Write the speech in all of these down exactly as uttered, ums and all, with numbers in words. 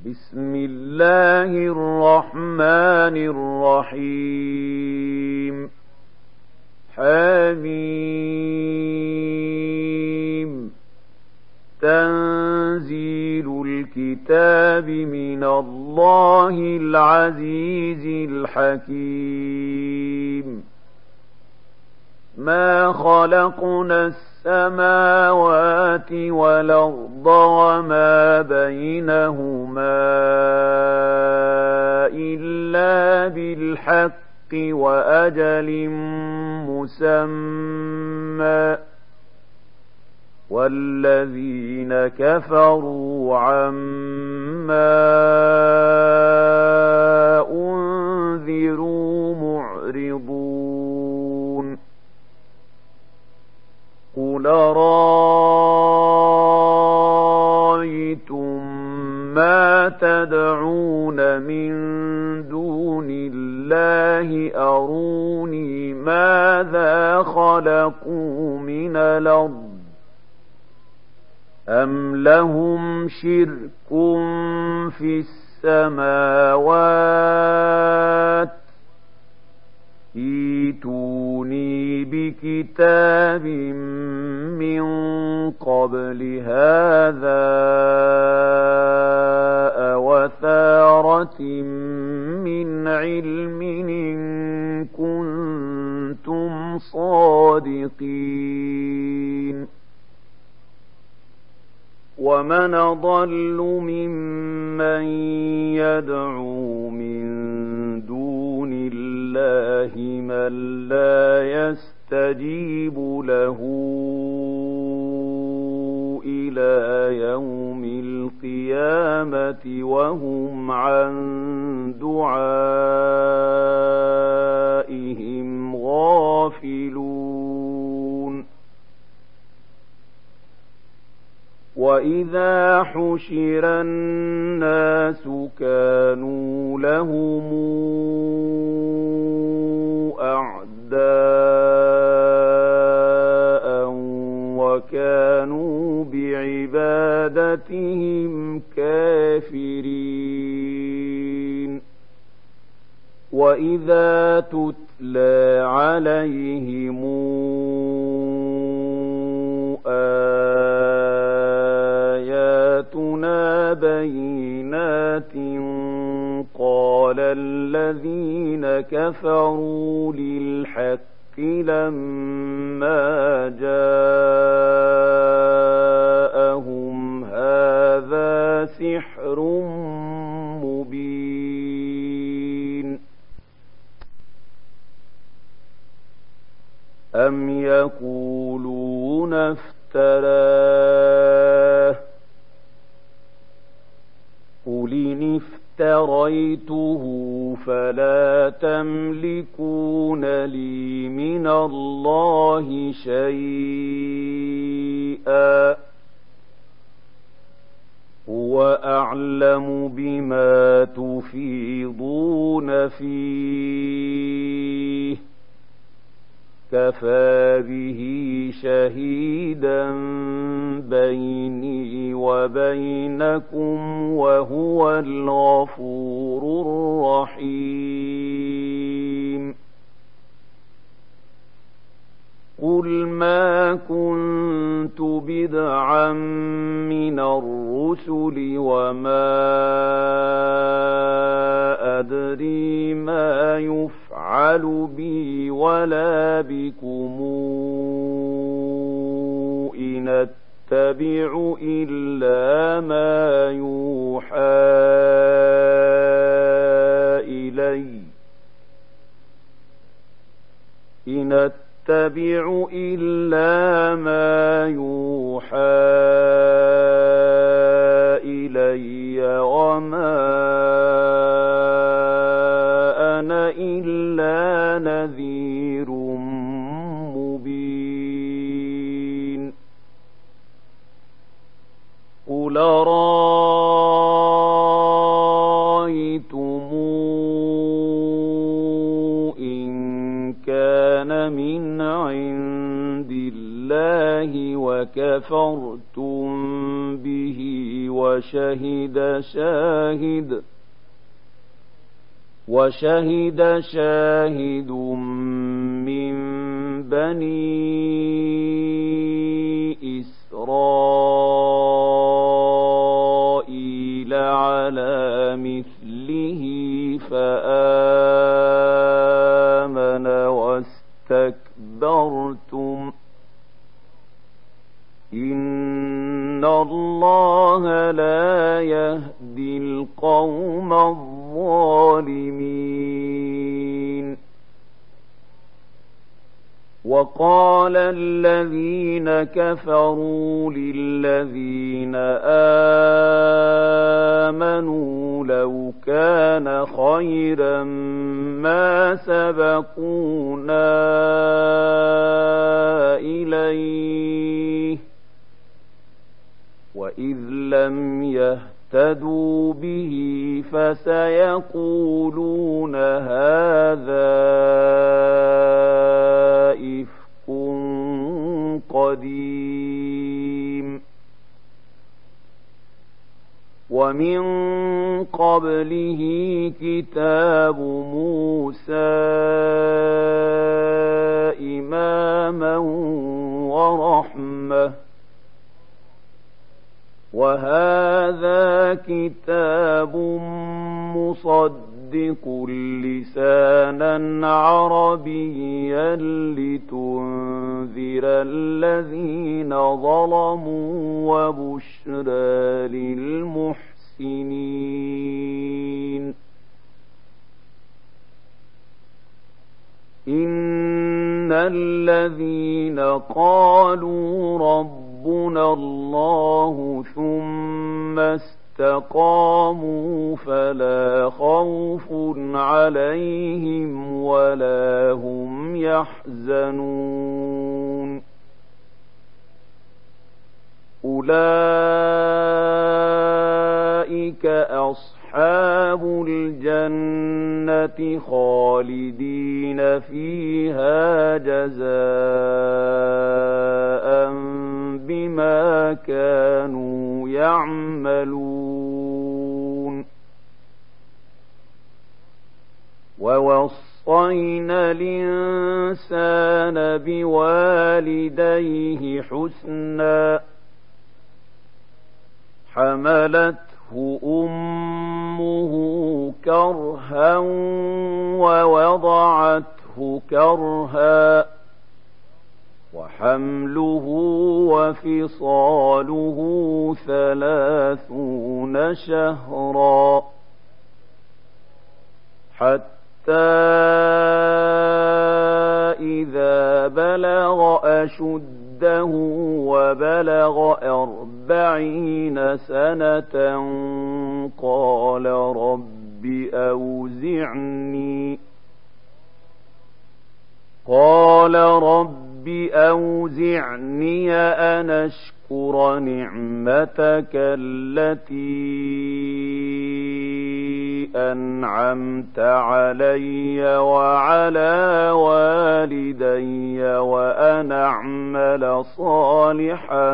بسم الله الرحمن الرحيم حميم تنزيل الكتاب من الله العزيز الحكيم ما خلقنا السماوات والأرض وما بينهما إلا بالحق وأجل مسمى والذين كفروا عما أنذروا معرضون قل رأيتم ما تدعون من دون الله أروني ماذا خلقوا من الأرض أم لهم شرك في السماوات ائتوني بكتاب من قبل هذا أوثارة من علم إن كنتم صادقين ومن أضل ممن يدعو من دون الله من لا يستجيب له إلى يوم القيامة وهم عن دعائهم غافلون وإذا حشر الناس كانوا لهم أعداء وكانوا بعبادتهم كافرين وإذا تتلى عليهم آياتنا بينات قال الذين كفروا للحق لما جاءهم هذا سحر مبين أم يقولون افتراه قل إن افتريته فلا تملكون لي من الله شيئا هو أعلم بما تفيضون فيه كفى به شهيدا بيني وبينكم وهو الغفور الرحيم قل ما كنت بدعا من الرسل وما أدري ما يفعل بي ولا بكم إن أتبع إلا ما يوحى إلي إن أتبع إلا ما يوحى إلي وما أنا إلا نذير مبين قل رأيتم إن كان من عند الله وكفرتم به وشهد وشهد شاهد وشهد شاهد من بني إسرائيل على مثله فآمن واستكبرتم إن الله لا يهدي القوم الظالمين. وقال الذين كفروا للذين آمنوا لو كان خيرا ما سبقونا إليه وإذ لم يهتدوا به فسيقولون هذا إفك قديم. ومن قبله كتاب موسى إماما ورحمة وهذا كتاب مصدق لسانا عربيا لتنذر الذين ظلموا وبشرى للمحسنين. إن الذين قالوا ربنا الله ثم استقاموا فلا خوف عليهم ولا هم يحزنون. أولئك أصحاب الجنة خالدين فيها جزاء بما كانوا يعملون. ووصينا الإنسان بوالديه حسنا حملته أمه كرها ووضعته كرها وحمله وفصاله ثلاثون شهرا حتى إذا بلغ أشده وبلغ أربعين سنة قال رب أوزعني قال رب أوزعني أن أشكر نعمتك التي أنعمت علي وعلى والدي وأن أعمل صالحا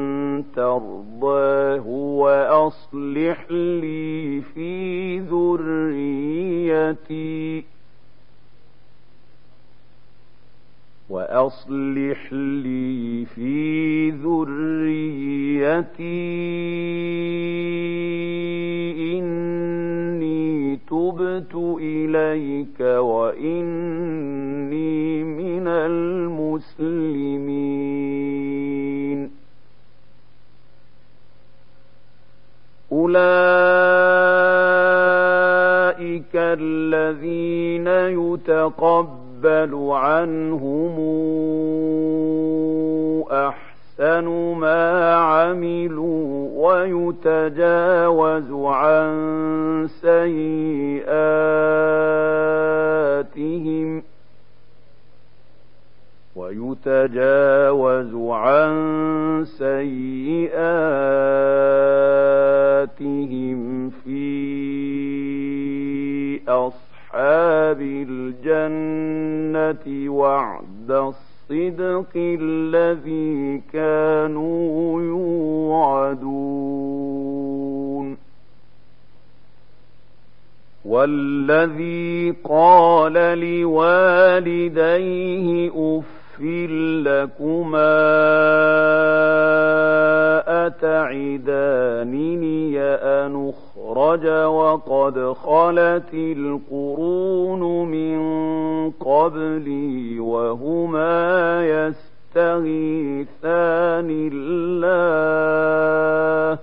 ترضاه وأصلح لي في ذريتي وأصلح لي في ذريتي إني تبت إليك وإني من المسلمين. أولئك الذين يتقبلون يقبل عنهم أحسن ما عملوا ويتجاوز عن سيئاتهم ويتجاوز عن سيئاتهم في أصحاب الجنة وعد الصدق الذي كانوا يوعدون. والذي قال لوالديه أف لكما أتعدانني أن أخرج وقد خلت القرون من قبلي وهما يستغيثان الله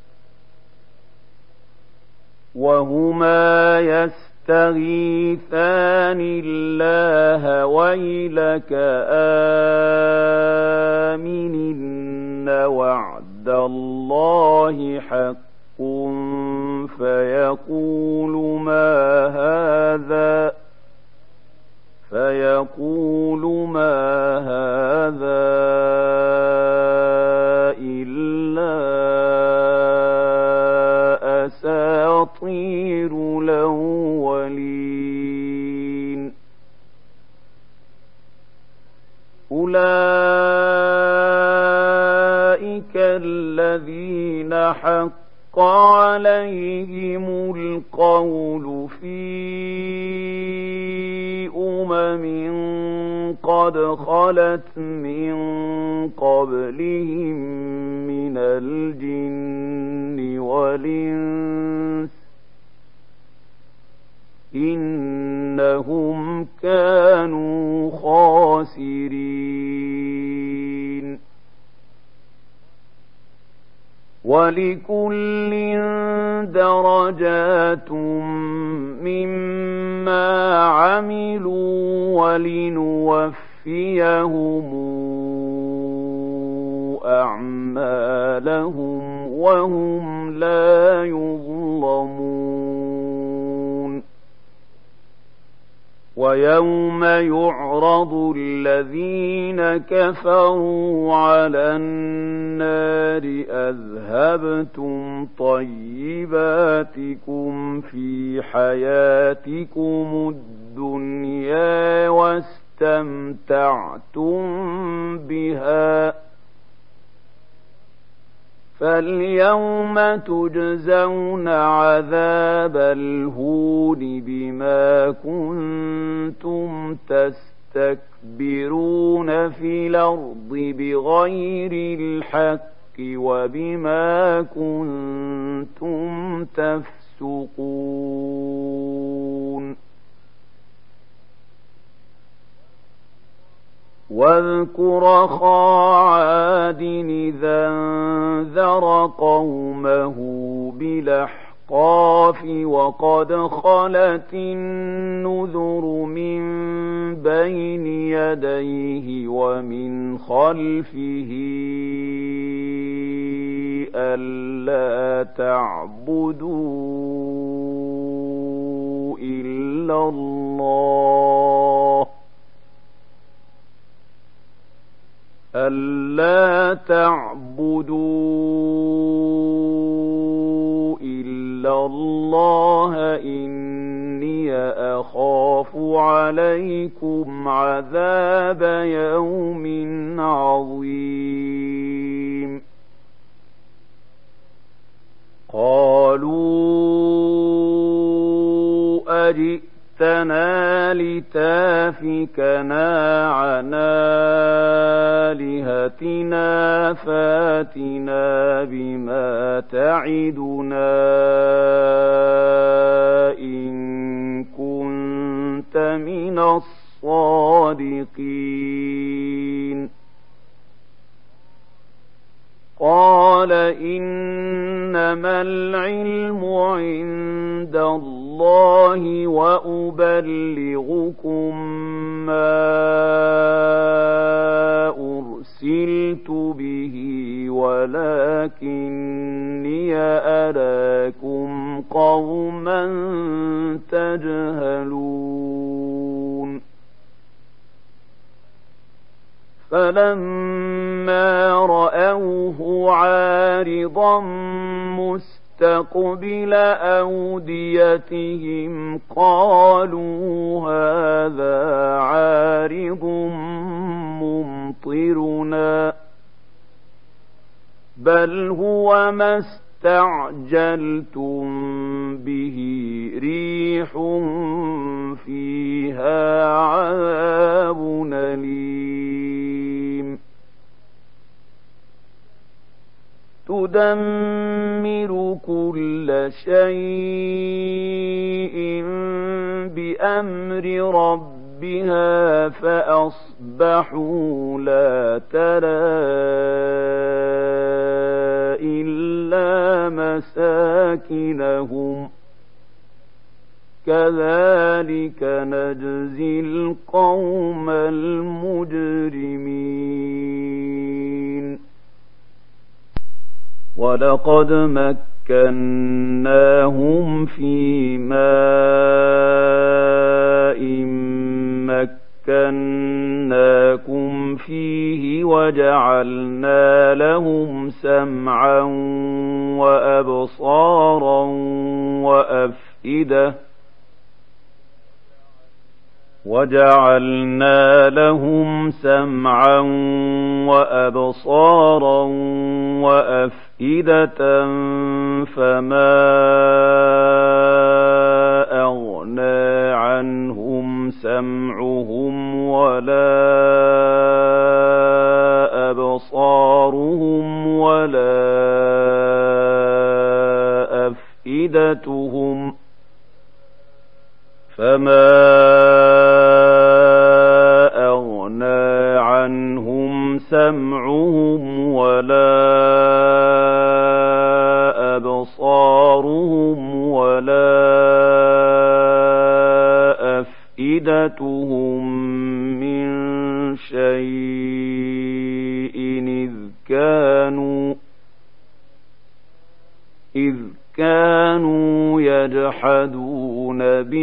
وهما يستغيثان الله ويلك آمن إن وعد الله حق فيقول ما هذا فيقول ما هذا إلا أساطير الأولين أولئك الذين حق عليهم القول في أمم قد خلت من قبلهم من الجن والإنس إنهم كانوا خاسرين ولكل درجات مما عملوا ولنوفيهم أعمالهم وهم لا يظلمون ويوم يعرض الذين كفروا على النار أذهبتم طيباتكم في حياتكم الدنيا واستمتعتم بها فاليوم تجزون عذاب الهون بما كنتم تستكبرون في الأرض بغير الحق وبما كنتم تفسقون واذكر أخا عاد إذا انذر قومه بالأحقاف وقد خلت النذر من بين يديه ومن خلفه ألا تعبدوا إلا الله ألا تعبدوا إلا الله إني أخاف عليكم عذاب يوم عظيم قالوا أجئ جئتنا لتافكنا عن آلهتنا فاتنا بما تعدنا إن كنت من الصادقين قال إنما العلم عند الله وأبلغكم ما أرسلت به ولكني أراكم قوما تجهلون فلما رأوه عارضا مستقبل أوديتهم قالوا هذا عارض ممطرنا بل هو ما استعجلتم به ريح فيها عذاب أليم تدمر كل شيء بأمر ربها فأصبحوا لا ترى إلا مساكنهم كذلك نجزي القوم المجرمين ولقد مكناهم في ماء مكناكم فيه وجعلنا لهم سمعا وأبصارا وأفئدة وجعلنا لهم سمعا وأبصارا وأفئدة فما أغنى عنهم سمعهم ولا أبصارهم ولا أفئدتهم فما أغنى عنهم سمعهم ولا أبصارهم ولا أفئدتهم من شيء إذ كانوا إذ كانوا يجحدون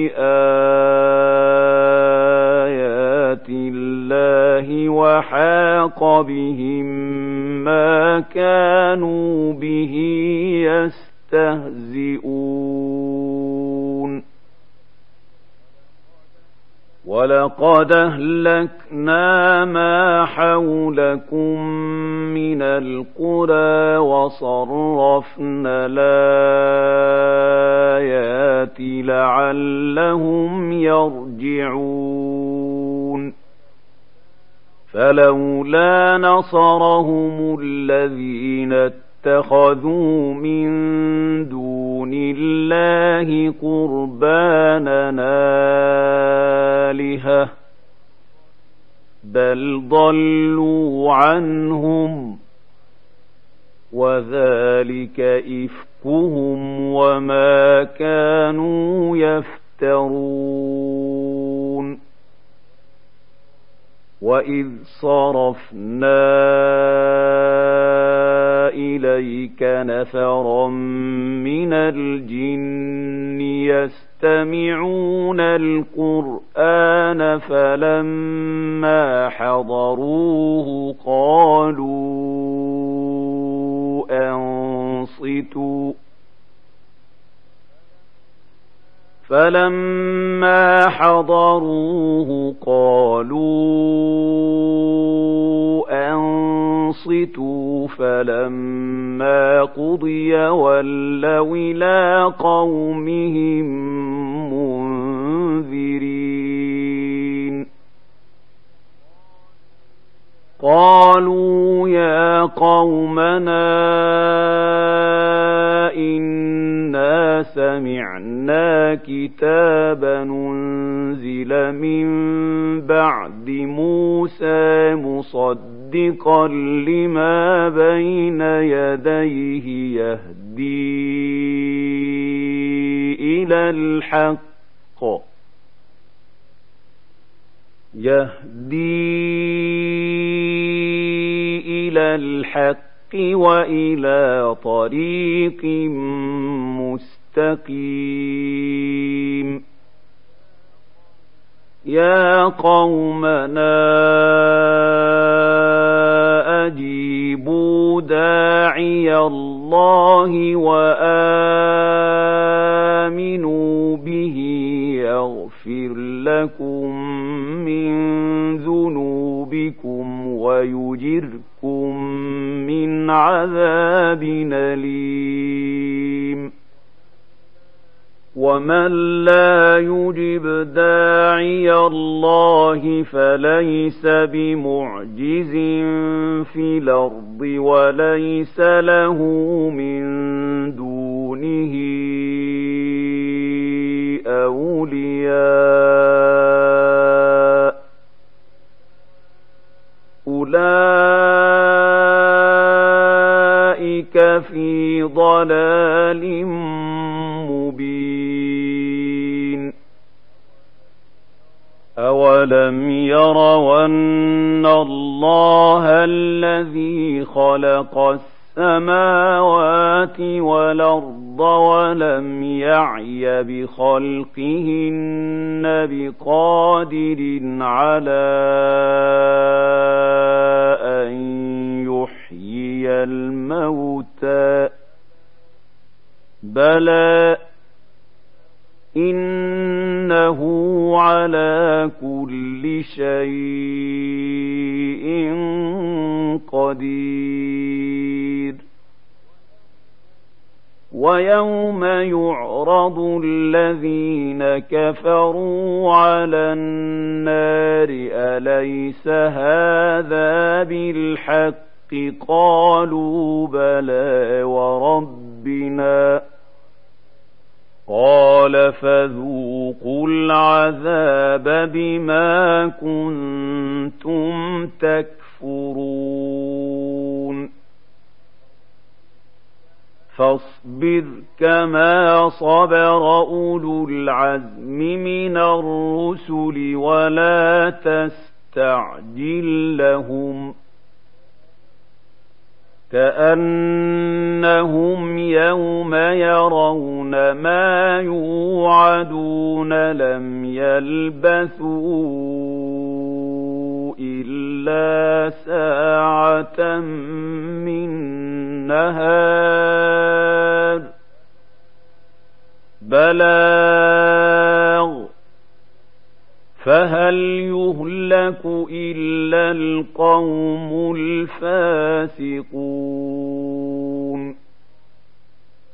بآيات الله وحاق بهم ما كانوا به يستهزئون ولقد أهلكنا ما حولكم من القرى وصرفنا الآيات لعلهم يرجعون فلولا نصرهم الذين اتخذوا من دون الله قربانا آلهة بل ضلوا عنهم وذلك إفكهم وما كانوا يفترون وإذ صرفنا إليك نفرا من الجن يستمعون القرآن فلما حضروه قالوا أنصتوا فلما حضروه قالوا أنصتوا فلما قضي ولوا إلى قومهم منذرين قالوا يا قومنا إنا سمعنا كتابا أنزل من بعد موسى مصدقا لما بين يديه يهدي إلى الحق يهدي إلى الحق وإلى طريق مستقيم يا قومنا أجيبوا داعي الله وآمنوا به يغفر لكم من ذنوبكم ويجركم من عذاب أليم ومن لا يجب داعي الله فليس بمعجز في الأرض وليس له من دونه أولياء أولئك في ضلال مبين أولم يروا أن الله الذي خلق السماوات والأرض ولم يعي بخلقهن بقادر على أن يحيي الموتى بلى إنه على كل شيء قدير ويوم يعرض الذين كفروا على النار أليس هذا بالحق قالوا بلى وربنا قال فذوقوا العذاب بما كنتم تكفرون فاصبر كما صبر أولو العزم من الرسل ولا تستعجل لهم كأنهم يوم يرون ما يوعدون لم يلبثوا إلا ساعة من نهار بلاغ فهل يهلك إلا القوم الفاسقون